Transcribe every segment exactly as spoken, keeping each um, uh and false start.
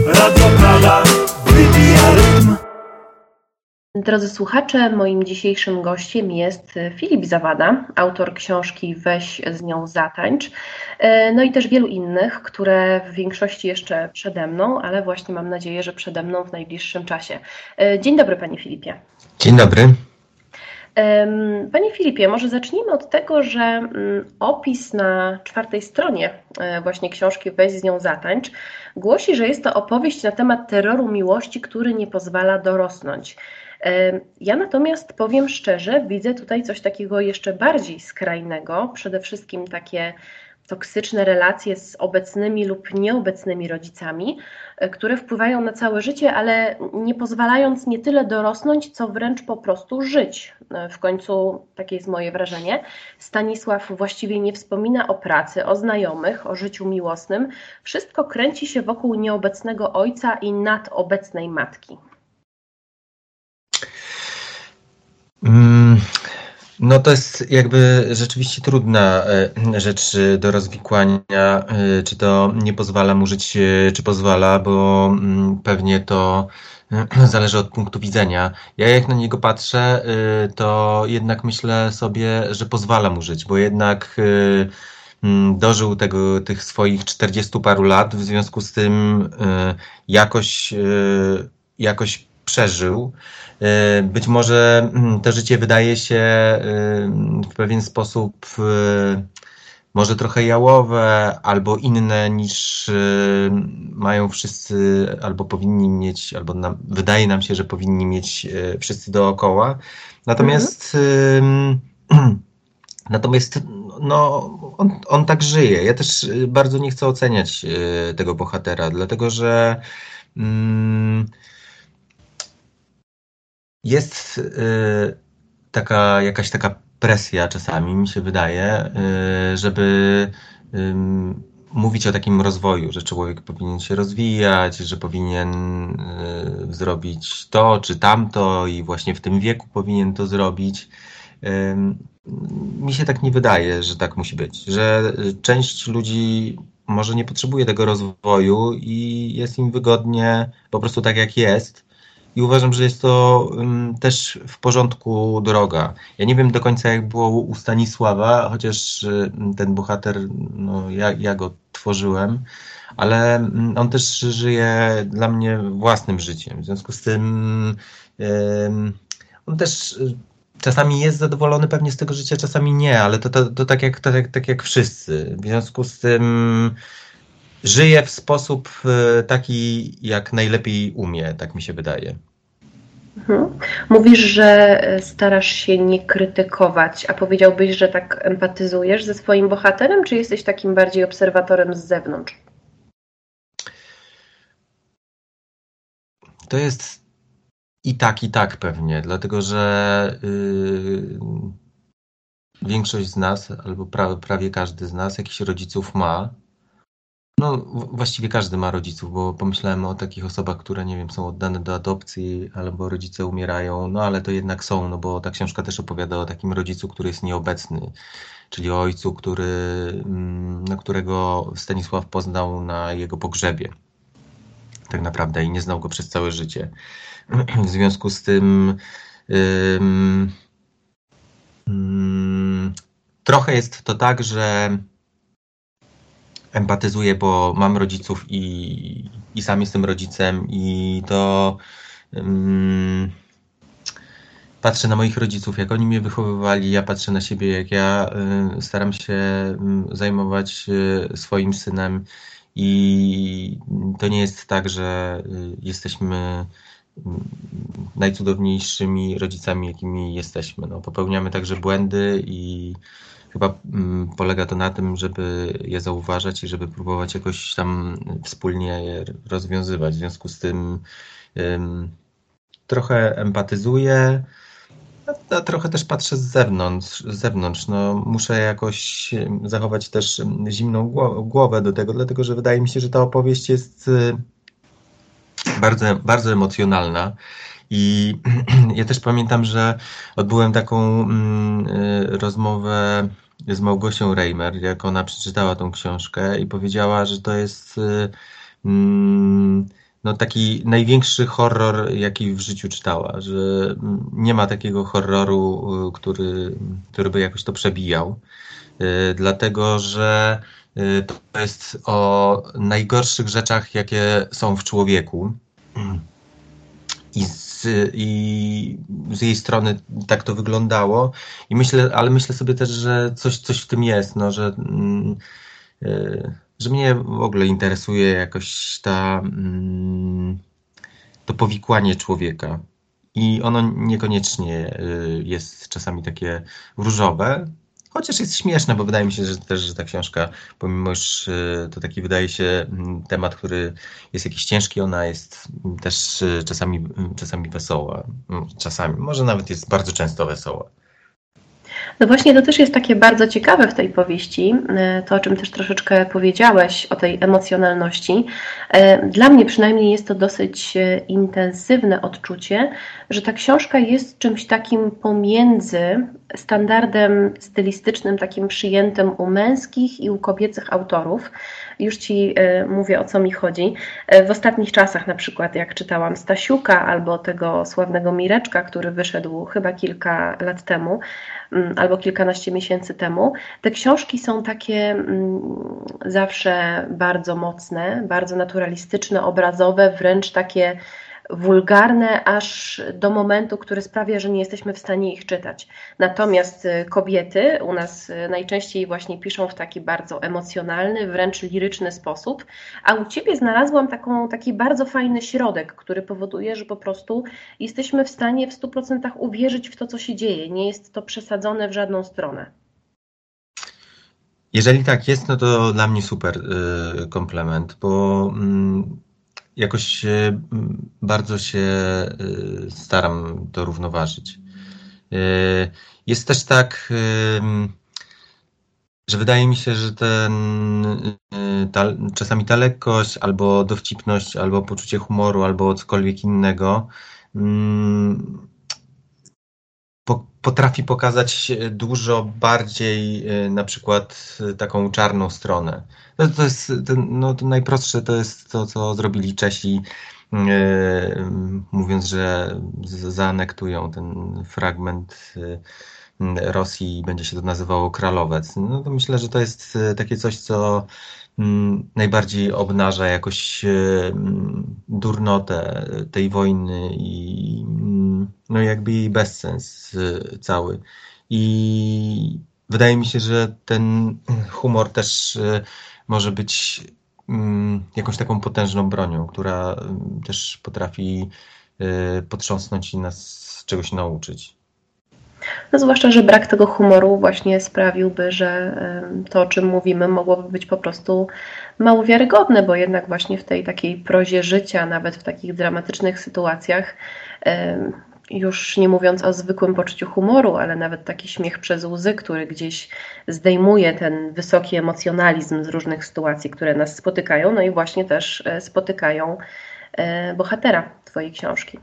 Radio Prada wybija rytm. Drodzy słuchacze, moim dzisiejszym gościem jest Filip Zawada, autor książki Weź z nią zatańcz, no i też wielu innych, które w większości jeszcze przede mną, ale właśnie mam nadzieję, że przede mną w najbliższym czasie. Dzień dobry, panie Filipie. Dzień dobry. Panie Filipie, może zacznijmy od tego, że opis na czwartej stronie właśnie książki Weź z nią zatańcz głosi, że jest to opowieść na temat terroru miłości, który nie pozwala dorosnąć. Ja natomiast powiem szczerze, widzę tutaj coś takiego jeszcze bardziej skrajnego, przede wszystkim takie toksyczne relacje z obecnymi lub nieobecnymi rodzicami, które wpływają na całe życie, ale nie pozwalając nie tyle dorosnąć, co wręcz po prostu żyć. W końcu, takie jest moje wrażenie, Stanisław właściwie nie wspomina o pracy, o znajomych, o życiu miłosnym. Wszystko kręci się wokół nieobecnego ojca i nadobecnej matki. Mm. No to jest jakby rzeczywiście trudna rzecz do rozwikłania, czy to nie pozwala mu żyć, czy pozwala, bo pewnie to zależy od punktu widzenia. Ja jak na niego patrzę, to jednak myślę sobie, że pozwala mu żyć, bo jednak dożył tego, tych swoich czterdziestu paru lat, w związku z tym jakoś, jakoś przeżył. Być może to życie wydaje się w pewien sposób może trochę jałowe albo inne niż mają wszyscy, albo powinni mieć, albo nam, wydaje nam się, że powinni mieć wszyscy dookoła. Natomiast mhm. natomiast no, on, on tak żyje. Ja też bardzo nie chcę oceniać tego bohatera, dlatego że mm, Jest y, taka jakaś taka presja czasami, mi się wydaje, y, żeby y, mówić o takim rozwoju, że człowiek powinien się rozwijać, że powinien y, zrobić to czy tamto i właśnie w tym wieku powinien to zrobić. Y, mi się tak nie wydaje, że tak musi być, że część ludzi może nie potrzebuje tego rozwoju i jest im wygodnie po prostu tak jak jest. I uważam, że jest to um, też w porządku droga. Ja nie wiem do końca jak było u Stanisława, chociaż y, ten bohater, no, ja, ja go tworzyłem, ale y, on też żyje dla mnie własnym życiem. W związku z tym y, on też y, czasami jest zadowolony pewnie z tego życia, czasami nie, ale to, to, to tak, jak, tak, tak jak wszyscy. W związku z tym żyje w sposób taki, jak najlepiej umie, tak mi się wydaje. Mhm. Mówisz, że starasz się nie krytykować, a powiedziałbyś, że tak empatyzujesz ze swoim bohaterem, czy jesteś takim bardziej obserwatorem z zewnątrz? To jest i tak, i tak pewnie, dlatego że yy, większość z nas, albo pra, prawie każdy z nas jakichś rodziców ma. No, właściwie każdy ma rodziców, bo pomyślałem o takich osobach, które, nie wiem, są oddane do adopcji, albo rodzice umierają, no ale to jednak są, no bo ta książka też opowiada o takim rodzicu, który jest nieobecny, czyli o ojcu, który, no, którego Stanisław poznał na jego pogrzebie, tak naprawdę, i nie znał go przez całe życie. W związku z tym um, um, trochę jest to tak, że empatyzuję, bo mam rodziców i, i sam jestem rodzicem i to um, patrzę na moich rodziców, jak oni mnie wychowywali, ja patrzę na siebie, jak ja y, staram się y, zajmować y, swoim synem i to nie jest tak, że y, jesteśmy y, najcudowniejszymi rodzicami, jakimi jesteśmy. No, popełniamy także błędy i chyba mm, polega to na tym, żeby je zauważać i żeby próbować jakoś tam wspólnie je rozwiązywać. W związku z tym ym, trochę empatyzuję, a, a trochę też patrzę z zewnątrz. Z zewnątrz. No, muszę jakoś zachować też zimną głowę do tego, dlatego że wydaje mi się, że ta opowieść jest bardzo, bardzo emocjonalna. I ja też pamiętam, że odbyłem taką mm, rozmowę z Małgosią Reimer, jak ona przeczytała tą książkę i powiedziała, że to jest mm, no taki największy horror, jaki w życiu czytała, że nie ma takiego horroru, który, który by jakoś to przebijał, dlatego że to jest o najgorszych rzeczach, jakie są w człowieku. I z, I z jej strony tak to wyglądało. I myślę, ale myślę sobie też, że coś, coś w tym jest, no, że, że mnie w ogóle interesuje jakoś ta, to powikłanie człowieka. I ono niekoniecznie jest czasami takie różowe, chociaż jest śmieszne, bo wydaje mi się, że też, że ta książka, pomimo że to taki wydaje się temat, który jest jakiś ciężki, ona jest też czasami, czasami wesoła. Czasami, może nawet jest bardzo często wesoła. No właśnie to też jest takie bardzo ciekawe w tej powieści, to o czym też troszeczkę powiedziałeś, o tej emocjonalności. Dla mnie przynajmniej jest to dosyć intensywne odczucie, że ta książka jest czymś takim pomiędzy standardem stylistycznym, takim przyjętym u męskich i u kobiecych autorów. Już Ci mówię, o co mi chodzi. W ostatnich czasach na przykład, jak czytałam Stasiuka albo tego sławnego Mireczka, który wyszedł chyba kilka lat temu, albo kilkanaście miesięcy temu, te książki są takie zawsze bardzo mocne, bardzo naturalistyczne, obrazowe, wręcz takie wulgarne, aż do momentu, który sprawia, że nie jesteśmy w stanie ich czytać. Natomiast kobiety u nas najczęściej właśnie piszą w taki bardzo emocjonalny, wręcz liryczny sposób, a u Ciebie znalazłam taką, taki bardzo fajny środek, który powoduje, że po prostu jesteśmy w stanie w stu procentach uwierzyć w to, co się dzieje. Nie jest to przesadzone w żadną stronę. Jeżeli tak jest, no to dla mnie super komplement, bo jakoś bardzo się staram to równoważyć. Jest też tak, że wydaje mi się, że ten, ta, czasami ta lekkość, albo dowcipność, albo poczucie humoru, albo cokolwiek innego potrafi pokazać dużo bardziej na przykład taką czarną stronę. No to jest no to najprostsze, to jest to, co zrobili Czesi, mówiąc, że zaanektują ten fragment Rosji i będzie się to nazywało Kralowec. No to myślę, że to jest takie coś, co najbardziej obnaża jakoś durnotę tej wojny i no jakby jej bezsens cały. I wydaje mi się, że ten humor też może być jakąś taką potężną bronią, która też potrafi potrząsnąć i nas czegoś nauczyć. No zwłaszcza, że brak tego humoru właśnie sprawiłby, że to, o czym mówimy, mogłoby być po prostu mało wiarygodne, bo jednak właśnie w tej takiej prozie życia, nawet w takich dramatycznych sytuacjach, już nie mówiąc o zwykłym poczuciu humoru, ale nawet taki śmiech przez łzy, który gdzieś zdejmuje ten wysoki emocjonalizm z różnych sytuacji, które nas spotykają, no i właśnie też spotykają bohatera Twojej książki.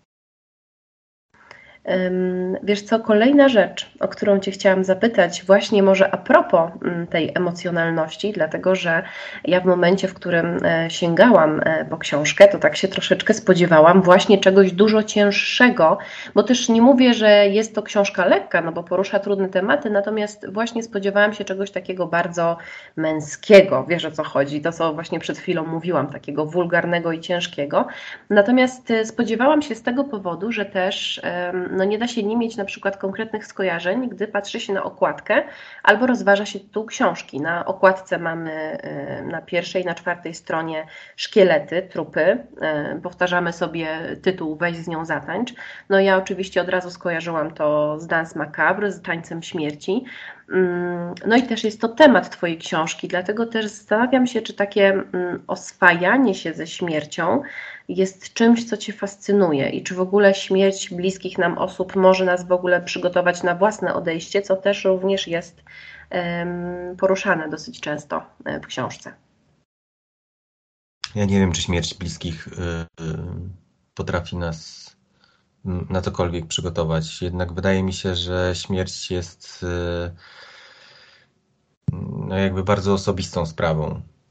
Wiesz co, kolejna rzecz, o którą Cię chciałam zapytać, właśnie może a propos tej emocjonalności, dlatego że ja w momencie, w którym sięgałam po książkę, to tak się troszeczkę spodziewałam właśnie czegoś dużo cięższego, bo też nie mówię, że jest to książka lekka, no bo porusza trudne tematy, natomiast właśnie spodziewałam się czegoś takiego bardzo męskiego, wiesz o co chodzi, to co właśnie przed chwilą mówiłam, takiego wulgarnego i ciężkiego, natomiast spodziewałam się z tego powodu, że też no nie da się nie mieć na przykład konkretnych skojarzeń, gdy patrzy się na okładkę albo rozważa się tytuł książki. Na okładce mamy na pierwszej, na czwartej stronie szkielety, trupy. Powtarzamy sobie tytuł Weź z nią zatańcz. No ja oczywiście od razu skojarzyłam to z Danse Macabre, z Tańcem Śmierci. No i też jest to temat Twojej książki, dlatego też zastanawiam się, czy takie oswajanie się ze śmiercią jest czymś, co Cię fascynuje i czy w ogóle śmierć bliskich nam osób może nas w ogóle przygotować na własne odejście, co też również jest poruszane dosyć często w książce. Ja nie wiem, czy śmierć bliskich potrafi nas na cokolwiek przygotować. Jednak wydaje mi się, że śmierć jest no jakby bardzo osobistą sprawą.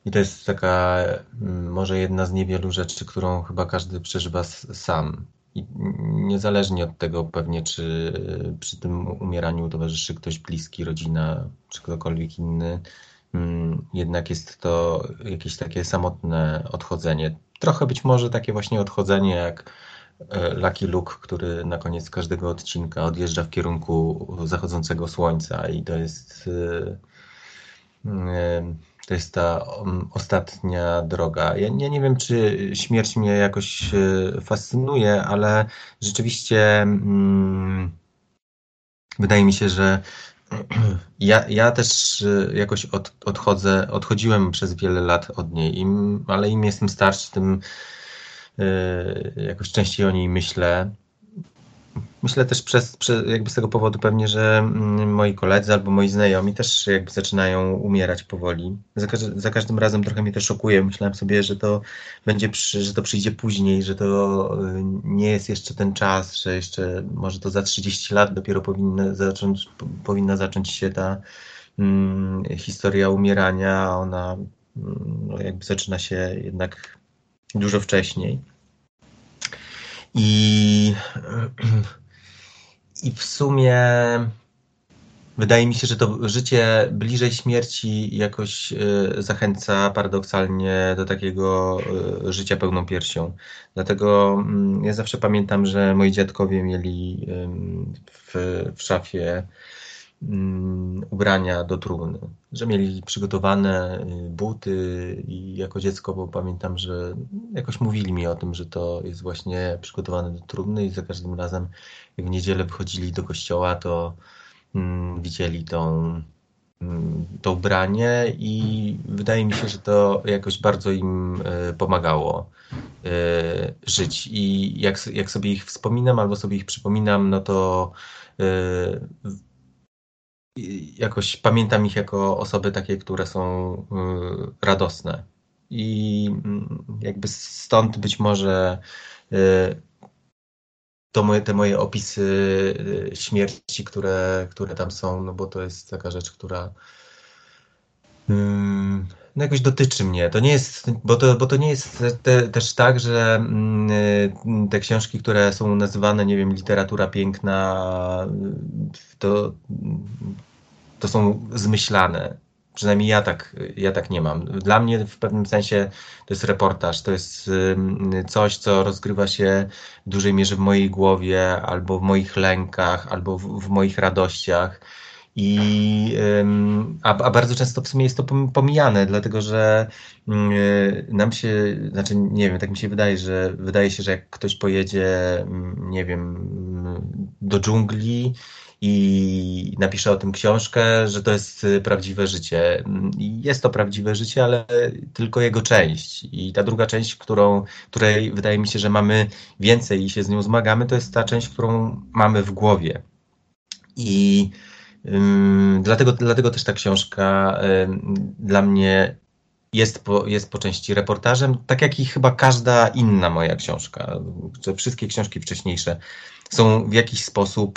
I to jest taka mm, może jedna z niewielu rzeczy, którą chyba każdy przeżywa s- sam. I niezależnie od tego pewnie, czy przy tym umieraniu towarzyszy ktoś bliski, rodzina, czy ktokolwiek inny, mm, jednak jest to jakieś takie samotne odchodzenie. Trochę być może takie właśnie odchodzenie jak e, Lucky Luke, który na koniec każdego odcinka odjeżdża w kierunku zachodzącego słońca i to jest e, e, to jest ta um, ostatnia droga. Ja nie, nie wiem, czy śmierć mnie jakoś e, fascynuje, ale rzeczywiście mm, wydaje mi się, że ja, ja też e, jakoś od, odchodzę, odchodziłem przez wiele lat od niej, Im, ale im jestem starszy, tym e, jakoś częściej o niej myślę. Myślę też przez, przez, jakby z tego powodu pewnie, że mm, moi koledzy albo moi znajomi też jakby zaczynają umierać powoli. Za, każ- za każdym razem trochę mnie to szokuje. Myślałem sobie, że to będzie, przy, że to przyjdzie później, że to y, nie jest jeszcze ten czas, że jeszcze może to za trzydzieści lat dopiero powinna zacząć, po- powinna zacząć się ta mm, historia umierania, a ona mm, no, jakby zaczyna się jednak dużo wcześniej. I I w sumie wydaje mi się, że to życie bliżej śmierci jakoś y, zachęca paradoksalnie do takiego y, życia pełną piersią. Dlatego mm, ja zawsze pamiętam, że moi dziadkowie mieli ym, w, w szafie ym, ubrania do trumny, że mieli przygotowane y, buty i jako dziecko, bo pamiętam, że jakoś mówili mi o tym, że to jest właśnie przygotowane do trumny i za każdym razem jak w niedzielę wychodzili do kościoła, to mm, widzieli tą, mm, to ubranie i wydaje mi się, że to jakoś bardzo im e, pomagało e, żyć. I jak, jak sobie ich wspominam albo sobie ich przypominam, no to e, jakoś pamiętam ich jako osoby takie, które są e, radosne. I mm, jakby stąd być może e, to moje, te moje opisy y, śmierci, które, które tam są, no bo to jest taka rzecz, która ym, no jakoś dotyczy mnie. To nie jest, bo to, bo to nie jest te, też tak, że mm, y, te książki, które są nazywane, nie wiem, literatura piękna, y, to, to są zmyślane. Przynajmniej ja tak, ja tak nie mam. Dla mnie w pewnym sensie to jest reportaż, to jest ym, coś, co rozgrywa się w dużej mierze w mojej głowie, albo w moich lękach, albo w, w moich radościach. I, ym, a, a bardzo często w sumie jest to pom- pomijane, dlatego że yy, nam się, znaczy nie wiem, tak mi się wydaje, że wydaje się, że jak ktoś pojedzie, mm, nie wiem, mm, do dżungli i napisze o tym książkę, że to jest y, prawdziwe życie. I jest to prawdziwe życie, ale tylko jego część. I ta druga część, którą, której wydaje mi się, że mamy więcej i się z nią zmagamy, to jest ta część, którą mamy w głowie. I ym, dlatego, dlatego też ta książka ym, dla mnie jest po, jest po części reportażem, tak jak i chyba każda inna moja książka. Że wszystkie książki wcześniejsze są w jakiś sposób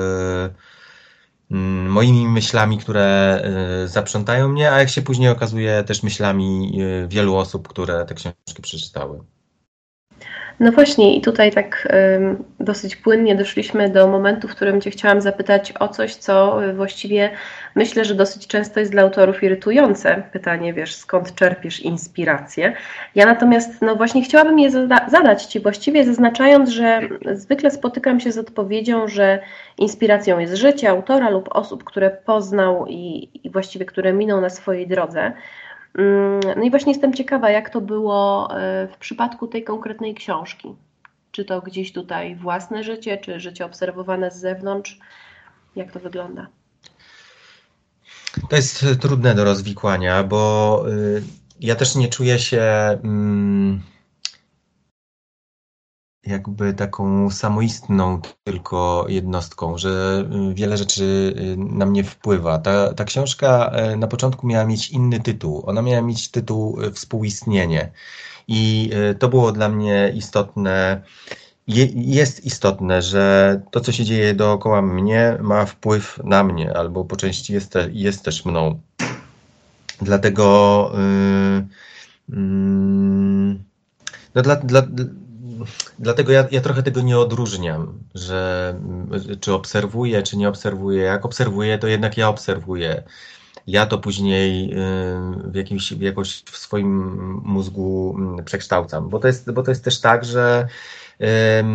e, mm, moimi myślami, które e, zaprzątają mnie, a jak się później okazuje, też myślami e, wielu osób, które te książki przeczytały. No właśnie, i tutaj tak ym, dosyć płynnie doszliśmy do momentu, w którym Cię chciałam zapytać o coś, co y, właściwie myślę, że dosyć często jest dla autorów irytujące. Pytanie, wiesz, skąd czerpiesz inspirację? Ja natomiast, no właśnie chciałabym je zada- zadać Ci właściwie, zaznaczając, że zwykle spotykam się z odpowiedzią, że inspiracją jest życie autora lub osób, które poznał i, i właściwie które minął na swojej drodze. No i właśnie jestem ciekawa, jak to było w przypadku tej konkretnej książki. Czy to gdzieś tutaj własne życie, czy życie obserwowane z zewnątrz? Jak to wygląda? To jest trudne do rozwikłania, bo y, ja też nie czuję się mm, jakby taką samoistną tylko jednostką, że y, wiele rzeczy y, na mnie wpływa. Ta, ta książka y, na początku miała mieć inny tytuł. Ona miała mieć tytuł y, Współistnienie. I y, to było dla mnie istotne. Je, jest istotne, że to, co się dzieje dookoła mnie, ma wpływ na mnie, albo po części jest, te, jest też mną. Dlatego yy, yy, no dla, dla, dlatego ja, ja trochę tego nie odróżniam, że czy obserwuję, czy nie obserwuję. Jak obserwuję, to jednak ja obserwuję. Ja to później yy, w jakimś, jakoś w swoim mózgu przekształcam, bo to jest, bo to jest też tak, że yy,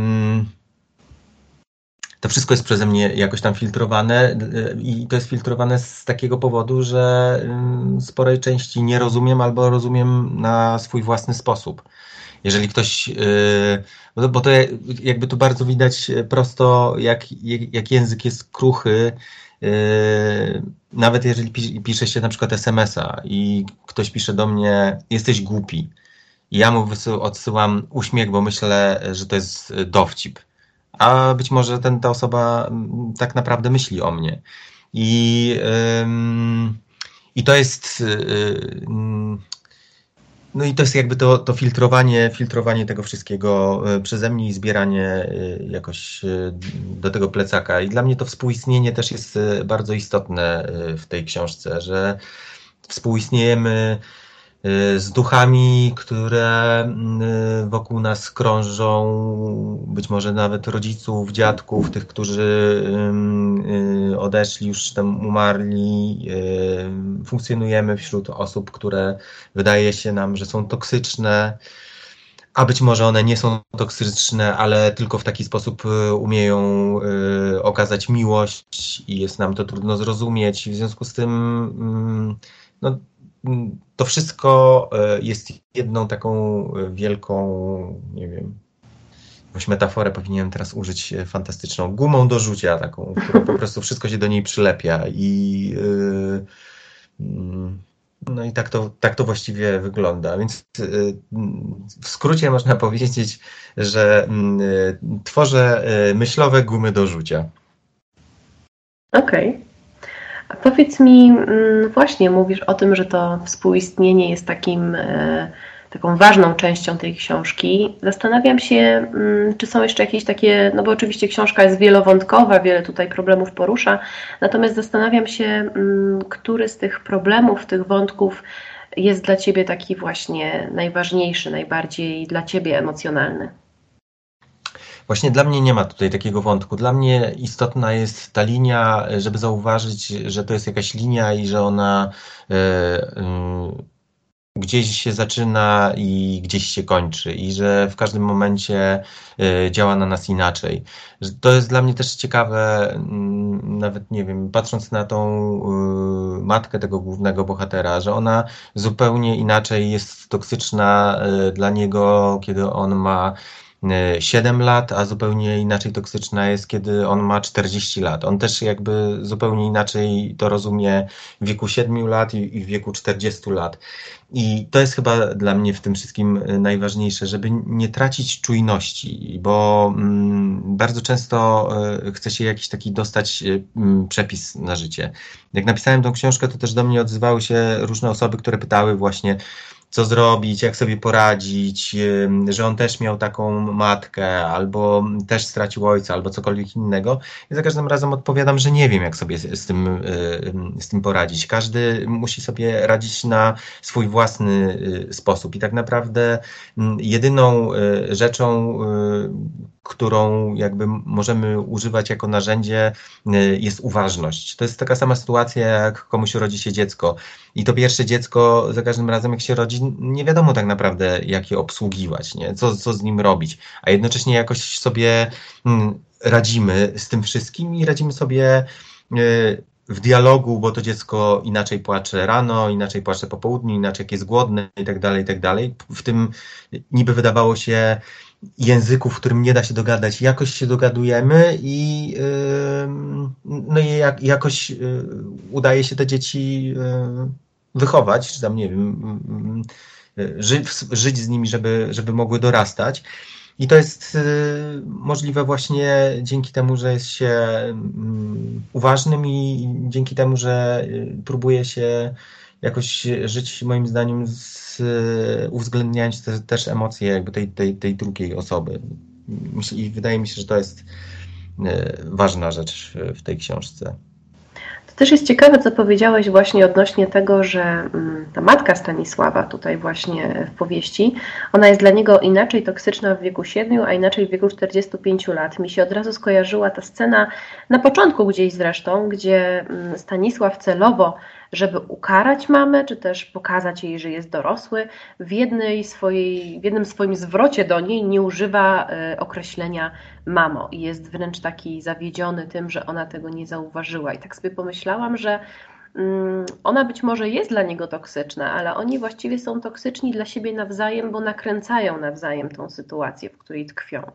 to wszystko jest przeze mnie jakoś tam filtrowane i to jest filtrowane z takiego powodu, że sporej części nie rozumiem albo rozumiem na swój własny sposób. Jeżeli ktoś, bo to jakby tu bardzo widać prosto, jak, jak język jest kruchy, nawet jeżeli pisze się na przykład es em es a i ktoś pisze do mnie, jesteś głupi, i ja mu odsyłam uśmiech, bo myślę, że to jest dowcip. A być może ten, ta osoba tak naprawdę myśli o mnie. I, ym, i to jest ym, no i to jest jakby to, to filtrowanie, filtrowanie tego wszystkiego przeze mnie i zbieranie jakoś do tego plecaka. I dla mnie to współistnienie też jest bardzo istotne w tej książce, że współistniejemy z duchami, które wokół nas krążą, być może nawet rodziców, dziadków, tych, którzy odeszli, już tam umarli. Funkcjonujemy wśród osób, które wydaje się nam, że są toksyczne, a być może one nie są toksyczne, ale tylko w taki sposób umieją okazać miłość i jest nam to trudno zrozumieć. W związku z tym no, to wszystko jest jedną taką wielką, nie wiem, jakąś metaforę powinienem teraz użyć fantastyczną, gumą do rzucia taką, którą po prostu wszystko się do niej przylepia i no i tak to, tak to właściwie wygląda. Więc w skrócie można powiedzieć, że tworzę myślowe gumy do rzucia. Okej. Okay. A powiedz mi, właśnie mówisz o tym, że to współistnienie jest takim, taką ważną częścią tej książki. Zastanawiam się, czy są jeszcze jakieś takie, no bo oczywiście książka jest wielowątkowa, wiele tutaj problemów porusza, natomiast zastanawiam się, który z tych problemów, tych wątków jest dla Ciebie taki właśnie najważniejszy, najbardziej dla Ciebie emocjonalny. Właśnie dla mnie nie ma tutaj takiego wątku. Dla mnie istotna jest ta linia, żeby zauważyć, że to jest jakaś linia i że ona y, y, gdzieś się zaczyna i gdzieś się kończy i że w każdym momencie y, działa na nas inaczej. To jest dla mnie też ciekawe, y, nawet nie wiem, patrząc na tą y, matkę tego głównego bohatera, że ona zupełnie inaczej jest toksyczna y, dla niego, kiedy on ma siedem lat, a zupełnie inaczej toksyczna jest, kiedy on ma czterdzieści lat. On też jakby zupełnie inaczej to rozumie w wieku siedmiu lat i w wieku czterdziestu lat. I to jest chyba dla mnie w tym wszystkim najważniejsze, żeby nie tracić czujności, bo bardzo często chce się jakiś taki dostać przepis na życie. Jak napisałem tą książkę, to też do mnie odzywały się różne osoby, które pytały właśnie, co zrobić, jak sobie poradzić, że on też miał taką matkę, albo też stracił ojca, albo cokolwiek innego. I za każdym razem odpowiadam, że nie wiem, jak sobie z tym, z tym poradzić. Każdy musi sobie radzić na swój własny sposób. I tak naprawdę jedyną rzeczą, którą jakby możemy używać jako narzędzie, jest uważność. To jest taka sama sytuacja, jak komuś rodzi się dziecko. I to pierwsze dziecko za każdym razem, jak się rodzi, nie wiadomo tak naprawdę, jak je obsługiwać, nie? Co, co z nim robić. A jednocześnie jakoś sobie radzimy z tym wszystkim i radzimy sobie w dialogu, bo to dziecko inaczej płacze rano, inaczej płacze po południu, inaczej jak jest głodne i tak dalej, i tak dalej. W tym niby wydawało się języku, w którym nie da się dogadać, jakoś się dogadujemy i, no i jak, jakoś udaje się te dzieci wychować, czy tam nie wiem, ży, żyć z nimi, żeby, żeby mogły dorastać. I to jest możliwe właśnie dzięki temu, że jest się uważnym i dzięki temu, że próbuje się jakoś żyć, moim zdaniem, z, uwzględniając te, też emocje jakby tej, tej, tej drugiej osoby. I wydaje mi się, że to jest ważna rzecz w tej książce. To też jest ciekawe, co powiedziałeś właśnie odnośnie tego, że ta matka Stanisława tutaj właśnie w powieści, ona jest dla niego inaczej toksyczna w wieku siedmiu, a inaczej w wieku czterdziestu pięciu lat. Mi się od razu skojarzyła ta scena na początku gdzieś zresztą, gdzie Stanisław celowo, żeby ukarać mamę, czy też pokazać jej, że jest dorosły, w, jednej swojej, w jednym swoim zwrocie do niej nie używa określenia mamo i jest wręcz taki zawiedziony tym, że ona tego nie zauważyła. I tak sobie pomyślałam, że ona być może jest dla niego toksyczna, ale oni właściwie są toksyczni dla siebie nawzajem, bo nakręcają nawzajem tą sytuację, w której tkwią.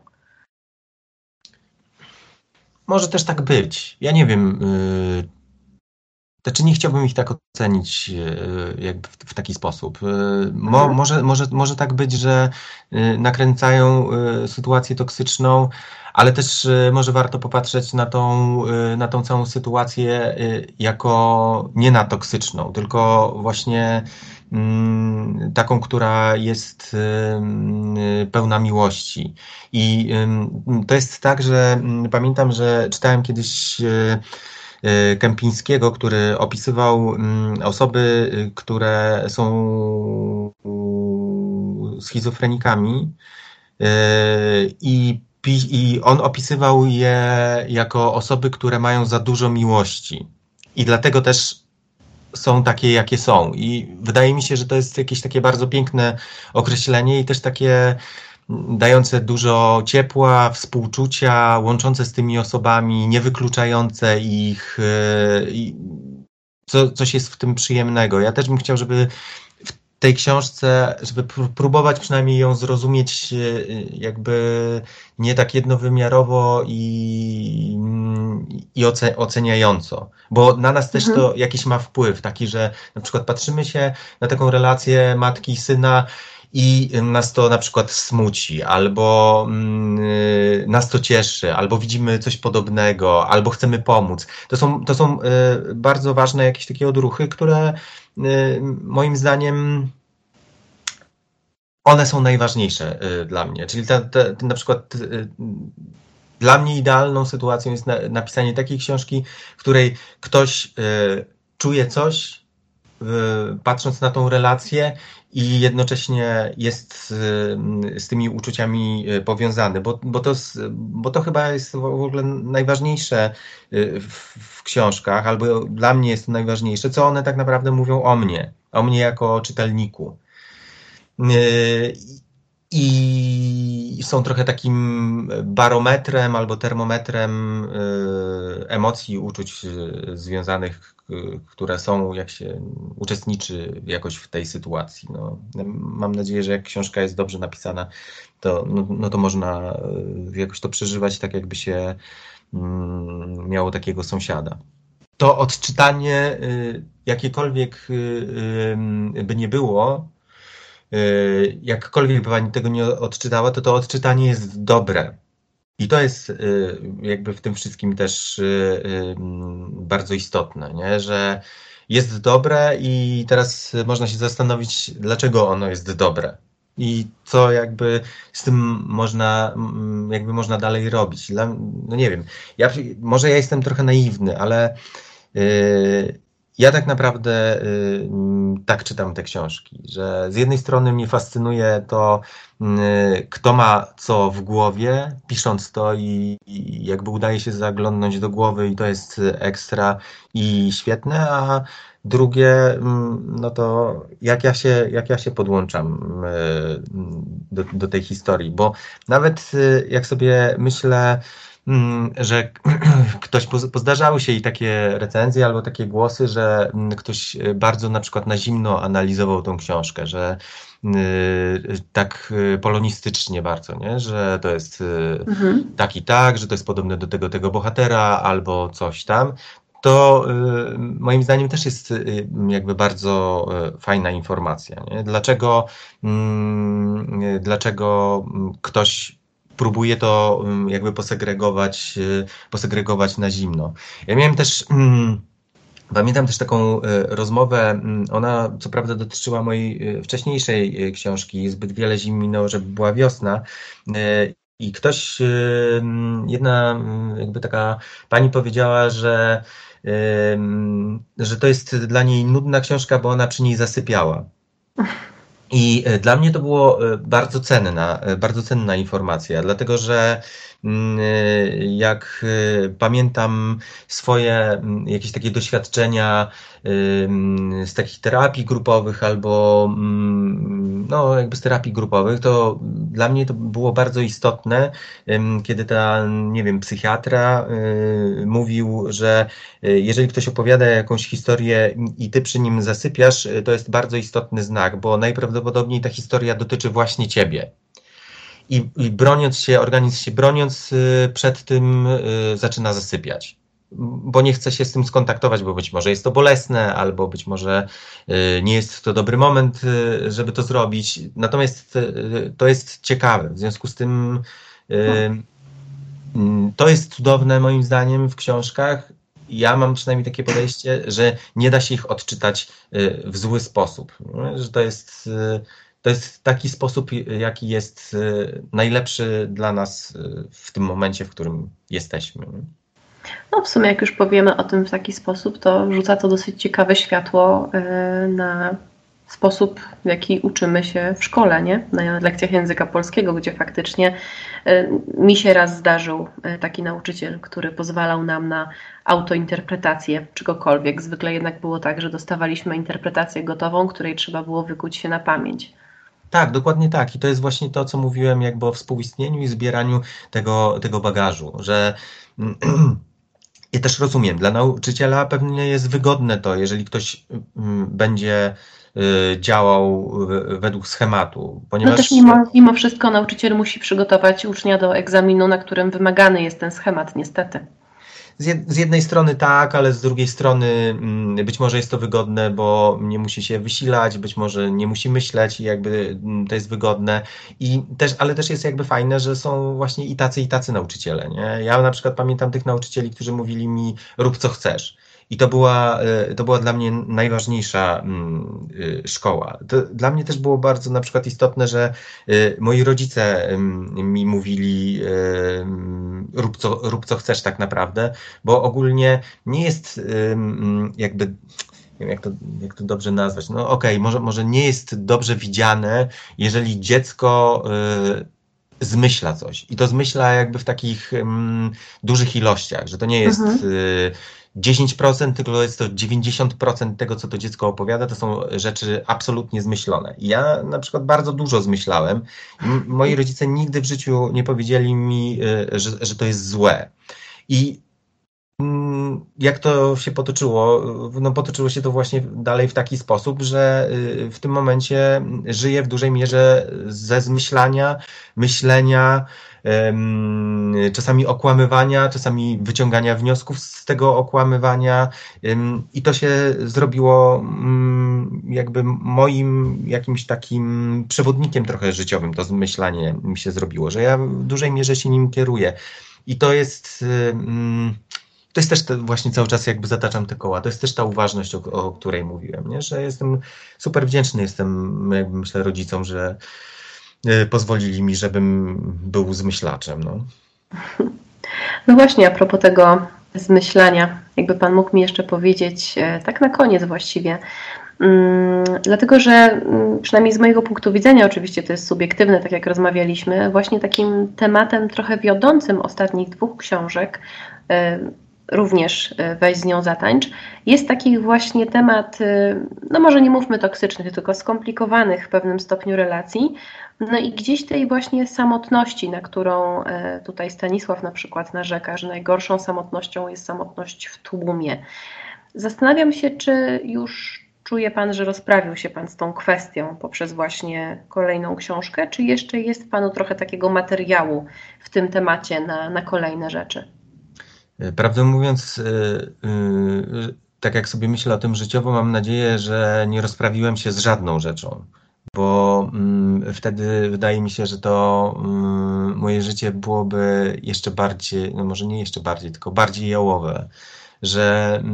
Może też tak być. Ja nie wiem. Znaczy nie chciałbym ich tak ocenić jakby w, w taki sposób. Mo, mhm. może, może, może tak być, że nakręcają sytuację toksyczną, ale też może warto popatrzeć na tą, na tą całą sytuację jako nie na toksyczną, tylko właśnie taką, która jest pełna miłości. I to jest tak, że pamiętam, że czytałem kiedyś Kępińskiego, który opisywał osoby, które są schizofrenikami i, i on opisywał je jako osoby, które mają za dużo miłości i dlatego też są takie, jakie są. I wydaje mi się, że to jest jakieś takie bardzo piękne określenie i też takie dające dużo ciepła, współczucia, łączące z tymi osobami, nie wykluczające ich. Co, coś jest w tym przyjemnego. Ja też bym chciał, żeby w tej książce, żeby próbować przynajmniej ją zrozumieć jakby nie tak jednowymiarowo i, i oceniająco. Bo na nas też to jakiś ma wpływ, taki, że na przykład patrzymy się na taką relację matki i syna i nas to na przykład smuci, albo y, nas to cieszy, albo widzimy coś podobnego, albo chcemy pomóc. To są, to są y, bardzo ważne jakieś takie odruchy, które y, moim zdaniem one są najważniejsze y, dla mnie. Czyli ta, ta, ta, na przykład y, dla mnie idealną sytuacją jest na, napisanie takiej książki, w której ktoś y, czuje coś, y, patrząc na tą relację, i jednocześnie jest z tymi uczuciami powiązany, bo, bo, to, bo to chyba jest w ogóle najważniejsze w, w książkach, albo dla mnie jest to najważniejsze, co one tak naprawdę mówią o mnie, o mnie jako czytelniku. I są trochę takim barometrem albo termometrem emocji, uczuć związanych, które są, jak się uczestniczy jakoś w tej sytuacji. No, mam nadzieję, że jak książka jest dobrze napisana, to, no, no to można jakoś to przeżywać tak, jakby się miało takiego sąsiada. To odczytanie, jakiekolwiek by nie było, jakkolwiek by pani tego nie odczytała, to to odczytanie jest dobre. I to jest jakby w tym wszystkim też bardzo istotne, nie? Że jest dobre i teraz można się zastanowić, dlaczego ono jest dobre i co jakby z tym można, jakby można dalej robić. No nie wiem, ja, może ja jestem trochę naiwny, ale ja tak naprawdę y, tak czytam te książki, że z jednej strony mnie fascynuje to, y, kto ma co w głowie, pisząc to i, i jakby udaje się zaglądnąć do głowy i to jest ekstra i świetne, a drugie, no to jak ja się, jak ja się podłączam y, do, do tej historii, bo nawet y, jak sobie myślę, że ktoś, pozdarzały się i takie recenzje albo takie głosy, że ktoś bardzo na przykład na zimno analizował tą książkę, że tak polonistycznie bardzo, nie? Że to jest mhm. tak i tak, że to jest podobne do tego, tego bohatera albo coś tam. To moim zdaniem też jest jakby bardzo fajna informacja, nie? Dlaczego, dlaczego ktoś próbuje to jakby posegregować, posegregować na zimno. Ja miałem też, pamiętam też taką rozmowę, ona co prawda dotyczyła mojej wcześniejszej książki, Zbyt wiele zim minęło, żeby była wiosna. I ktoś, jedna jakby taka pani powiedziała, że że to jest dla niej nudna książka, bo ona przy niej zasypiała. I dla mnie to było bardzo cenna, bardzo cenna informacja, dlatego że jak pamiętam swoje jakieś takie doświadczenia z takich terapii grupowych albo no jakby z terapii grupowych, to dla mnie to było bardzo istotne, kiedy ta, nie wiem, psychiatra mówił, że jeżeli ktoś opowiada jakąś historię i ty przy nim zasypiasz, to jest bardzo istotny znak, bo najprawdopodobniej ta historia dotyczy właśnie ciebie. I, I broniąc się, organizm się broniąc przed tym zaczyna zasypiać, bo nie chce się z tym skontaktować, bo być może jest to bolesne, albo być może nie jest to dobry moment, żeby to zrobić. Natomiast to jest ciekawe, w związku z tym to jest cudowne moim zdaniem w książkach. Ja mam przynajmniej takie podejście, że nie da się ich odczytać w zły sposób, że to jest... To jest taki sposób, jaki jest najlepszy dla nas w tym momencie, w którym jesteśmy. No w sumie jak już powiemy o tym w taki sposób, to rzuca to dosyć ciekawe światło na sposób, w jaki uczymy się w szkole, nie? Na lekcjach języka polskiego, gdzie faktycznie mi się raz zdarzył taki nauczyciel, który pozwalał nam na autointerpretację czegokolwiek. Zwykle jednak było tak, że dostawaliśmy interpretację gotową, której trzeba było wykuć się na pamięć. Tak, dokładnie tak. I to jest właśnie to, co mówiłem jakby o współistnieniu i zbieraniu tego, tego bagażu, że ja też rozumiem, dla nauczyciela pewnie jest wygodne to, jeżeli ktoś będzie działał według schematu. Ponieważ... No też mimo, mimo wszystko nauczyciel musi przygotować ucznia do egzaminu, na którym wymagany jest ten schemat, niestety. Z jednej strony tak, ale z drugiej strony być może jest to wygodne, bo nie musi się wysilać, być może nie musi myśleć i jakby to jest wygodne. I też, ale też jest jakby fajne, że są właśnie i tacy, i tacy nauczyciele. Nie? Ja na przykład pamiętam tych nauczycieli, którzy mówili mi rób co chcesz. I to była, to była dla mnie najważniejsza szkoła. To dla mnie też było bardzo na przykład istotne, że moi rodzice mi mówili rób co, rób co chcesz tak naprawdę, bo ogólnie nie jest jakby, nie wiem jak to, jak to dobrze nazwać, no okej, okay, może, może nie jest dobrze widziane, jeżeli dziecko zmyśla coś i to zmyśla jakby w takich um, dużych ilościach, że to nie jest mhm. y, dziesięć procent, tylko jest to dziewięćdziesiąt procent tego, co to dziecko opowiada, to są rzeczy absolutnie zmyślone. I ja na przykład bardzo dużo zmyślałem. Moi rodzice nigdy w życiu nie powiedzieli mi, y, że, że to jest złe. I jak to się potoczyło? No potoczyło się to właśnie dalej w taki sposób, że w tym momencie żyję w dużej mierze ze zmyślania, myślenia, czasami okłamywania, czasami wyciągania wniosków z tego okłamywania i to się zrobiło jakby moim jakimś takim przewodnikiem trochę życiowym, to zmyślanie mi się zrobiło, że ja w dużej mierze się nim kieruję i to jest... To jest też te, właśnie cały czas jakby zataczam te koła. To jest też ta uważność, o, o której mówiłem, nie? Że jestem super wdzięczny, jestem jakby myślę rodzicom, że y, pozwolili mi, żebym był zmyślaczem. No. no właśnie, a propos tego zmyślania, jakby Pan mógł mi jeszcze powiedzieć, tak na koniec właściwie, um, dlatego że um, przynajmniej z mojego punktu widzenia, oczywiście to jest subiektywne, tak jak rozmawialiśmy, właśnie takim tematem trochę wiodącym ostatnich dwóch książek, y, również Weź z nią zatańcz, jest taki właśnie temat, no może nie mówmy toksycznych, tylko skomplikowanych w pewnym stopniu relacji, no i gdzieś tej właśnie samotności, na którą tutaj Stanisław na przykład narzeka, że najgorszą samotnością jest samotność w tłumie. Zastanawiam się, czy już czuje Pan, że rozprawił się Pan z tą kwestią poprzez właśnie kolejną książkę, czy jeszcze jest Panu trochę takiego materiału w tym temacie na, na kolejne rzeczy? Prawdę mówiąc, tak jak sobie myślę o tym życiowo, mam nadzieję, że nie rozprawiłem się z żadną rzeczą, bo wtedy wydaje mi się, że to moje życie byłoby jeszcze bardziej, no może nie jeszcze bardziej, tylko bardziej jałowe, że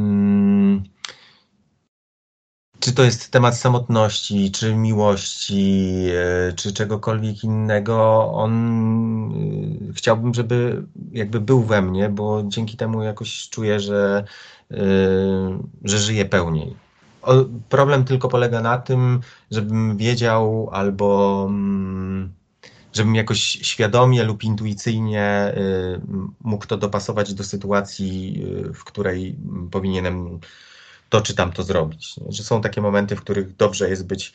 czy to jest temat samotności, czy miłości, czy czegokolwiek innego, on chciałbym, żeby jakby był we mnie, bo dzięki temu jakoś czuję, że, yy, że żyję pełniej. O, problem tylko polega na tym, żebym wiedział albo mm, żebym jakoś świadomie lub intuicyjnie y, mógł to dopasować do sytuacji, y, w której powinienem to czy tamto zrobić. Że są takie momenty, w których dobrze jest być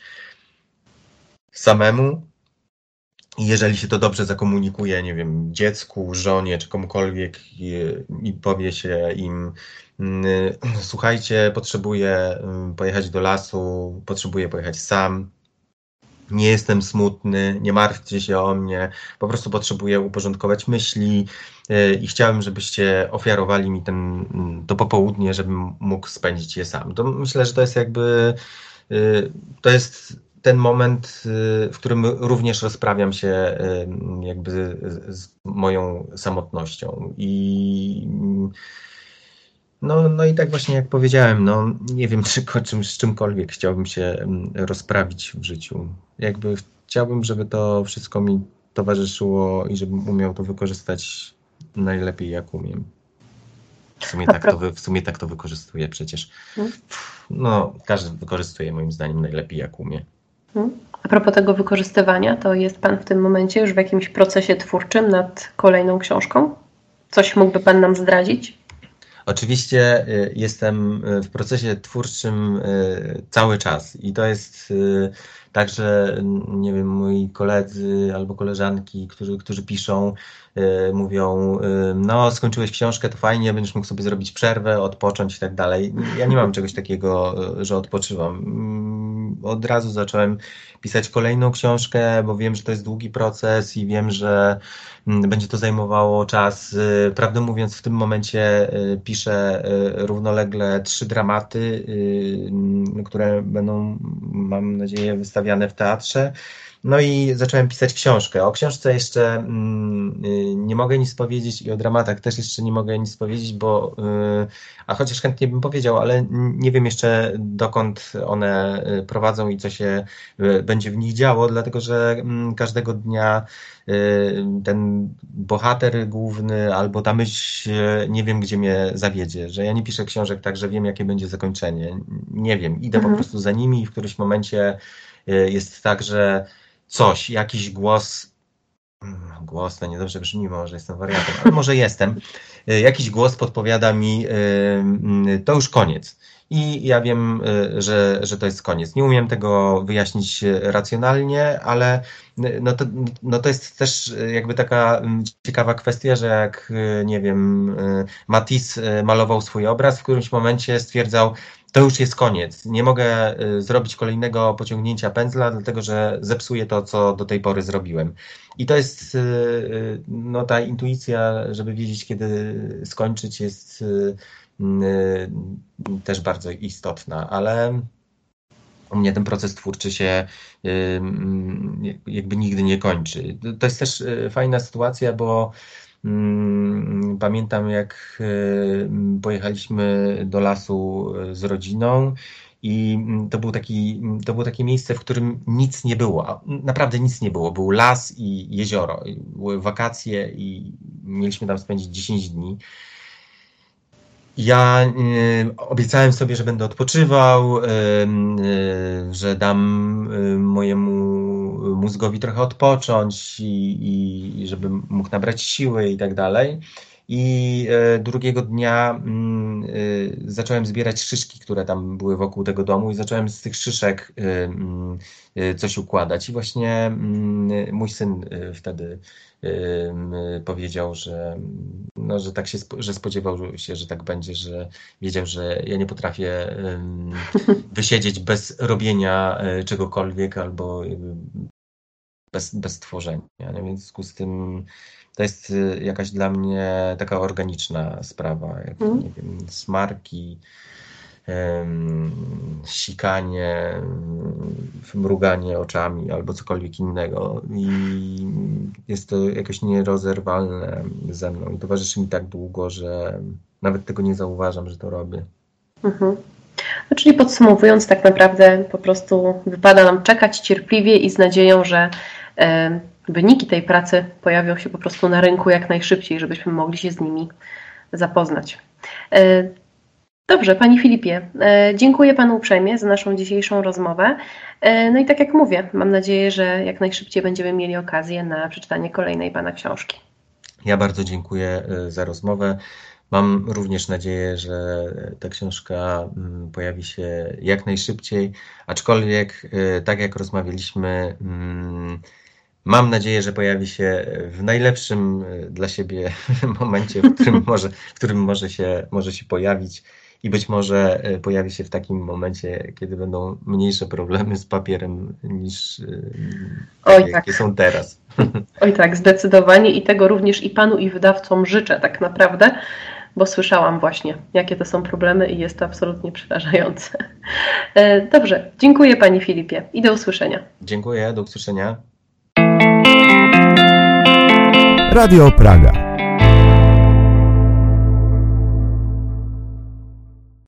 samemu i jeżeli się to dobrze zakomunikuje, nie wiem, dziecku, żonie czy komukolwiek i, i powie się im y, słuchajcie, potrzebuję y, pojechać do lasu, potrzebuję pojechać sam, nie jestem smutny, nie martwcie się o mnie, po prostu potrzebuję uporządkować myśli yy, i chciałem, żebyście ofiarowali mi ten, to popołudnie, żebym mógł spędzić je sam. To myślę, że to jest jakby, yy, to jest ten moment, yy, w którym również rozprawiam się yy, jakby z, z moją samotnością i No, no i tak właśnie jak powiedziałem, no nie wiem, czy czym, z czymkolwiek chciałbym się rozprawić w życiu. Jakby chciałbym, żeby to wszystko mi towarzyszyło i żebym umiał to wykorzystać najlepiej jak umiem. W sumie tak to, w sumie tak to wykorzystuję przecież. No, każdy wykorzystuje moim zdaniem najlepiej jak umie. A propos tego wykorzystywania, to jest Pan w tym momencie już w jakimś procesie twórczym nad kolejną książką? Coś mógłby Pan nam zdradzić? Oczywiście jestem w procesie twórczym cały czas i to jest tak, że nie wiem, moi koledzy albo koleżanki, którzy, którzy piszą, mówią, no skończyłeś książkę, to fajnie, będziesz mógł sobie zrobić przerwę, odpocząć i tak dalej. Ja nie mam czegoś takiego, że odpoczywam. Od razu zacząłem pisać kolejną książkę, bo wiem, że to jest długi proces i wiem, że będzie to zajmowało czas. Prawdę mówiąc, w tym momencie piszę równolegle trzy dramaty, które będą, mam nadzieję, wystawiane w teatrze. No i zacząłem pisać książkę. O książce jeszcze nie mogę nic powiedzieć i o dramatach też jeszcze nie mogę nic powiedzieć, bo, a chociaż chętnie bym powiedział, ale nie wiem jeszcze dokąd one prowadzą i co się będzie w nich działo, dlatego że każdego dnia ten bohater główny albo ta myśl nie wiem, gdzie mnie zawiedzie, że ja nie piszę książek tak, że wiem, jakie będzie zakończenie. Nie wiem, idę mhm. po prostu za nimi i w którymś momencie jest tak, że coś, jakiś głos, głos to niedobrze brzmi, może jestem wariatem, ale może jestem, jakiś głos podpowiada mi, to już koniec. I ja wiem, że, że to jest koniec. Nie umiem tego wyjaśnić racjonalnie, ale no to, no to jest też jakby taka ciekawa kwestia, że jak, nie wiem, Matisse malował swój obraz, w którymś momencie stwierdzał, to już jest koniec. Nie mogę zrobić kolejnego pociągnięcia pędzla, dlatego że zepsuję to, co do tej pory zrobiłem. I to jest, no ta intuicja, żeby wiedzieć, kiedy skończyć, jest też bardzo istotna, ale u mnie ten proces twórczy się jakby nigdy nie kończy. To jest też fajna sytuacja, bo pamiętam, jak pojechaliśmy do lasu z rodziną i to, był taki, to było takie miejsce, w którym nic nie było. Naprawdę nic nie było. Był las i jezioro. Były wakacje i mieliśmy tam spędzić dziesięć dni. Ja y, obiecałem sobie, że będę odpoczywał, y, y, że dam y, mojemu mózgowi trochę odpocząć i, i żeby mógł nabrać siły i tak dalej. I y, drugiego dnia y, y, zacząłem zbierać szyszki, które tam były wokół tego domu i zacząłem z tych szyszek y, y, coś układać. I właśnie y, mój syn y, wtedy powiedział, że, no, że tak się, że spodziewał się, że tak będzie, że wiedział, że ja nie potrafię um, wysiedzieć bez robienia czegokolwiek albo bez, bez tworzenia. Nie? Więc w związku z tym to jest jakaś dla mnie taka organiczna sprawa, jak mm. nie wiem, smarki, um, sikanie, mruganie oczami albo cokolwiek innego i jest to jakoś nierozerwalne ze mną i towarzyszy mi tak długo, że nawet tego nie zauważam, że to robię. Mhm. No, czyli podsumowując, tak naprawdę po prostu wypada nam czekać cierpliwie i z nadzieją, że wyniki tej pracy pojawią się po prostu na rynku jak najszybciej, żebyśmy mogli się z nimi zapoznać. Dobrze, Panie Filipie, dziękuję Panu uprzejmie za naszą dzisiejszą rozmowę. No i tak jak mówię, mam nadzieję, że jak najszybciej będziemy mieli okazję na przeczytanie kolejnej Pana książki. Ja bardzo dziękuję za rozmowę. Mam również nadzieję, że ta książka pojawi się jak najszybciej, aczkolwiek tak jak rozmawialiśmy, mam nadzieję, że pojawi się w najlepszym dla siebie momencie, w którym może, w którym może się, może się pojawić i być może pojawi się w takim momencie, kiedy będą mniejsze problemy z papierem niż takie, Oj, tak. jakie są teraz. Oj tak, zdecydowanie i tego również i Panu i wydawcom życzę tak naprawdę, bo słyszałam właśnie, jakie to są problemy i jest to absolutnie przerażające. Dobrze, dziękuję Panie Filipie i do usłyszenia. Dziękuję, do usłyszenia. Radio Praga.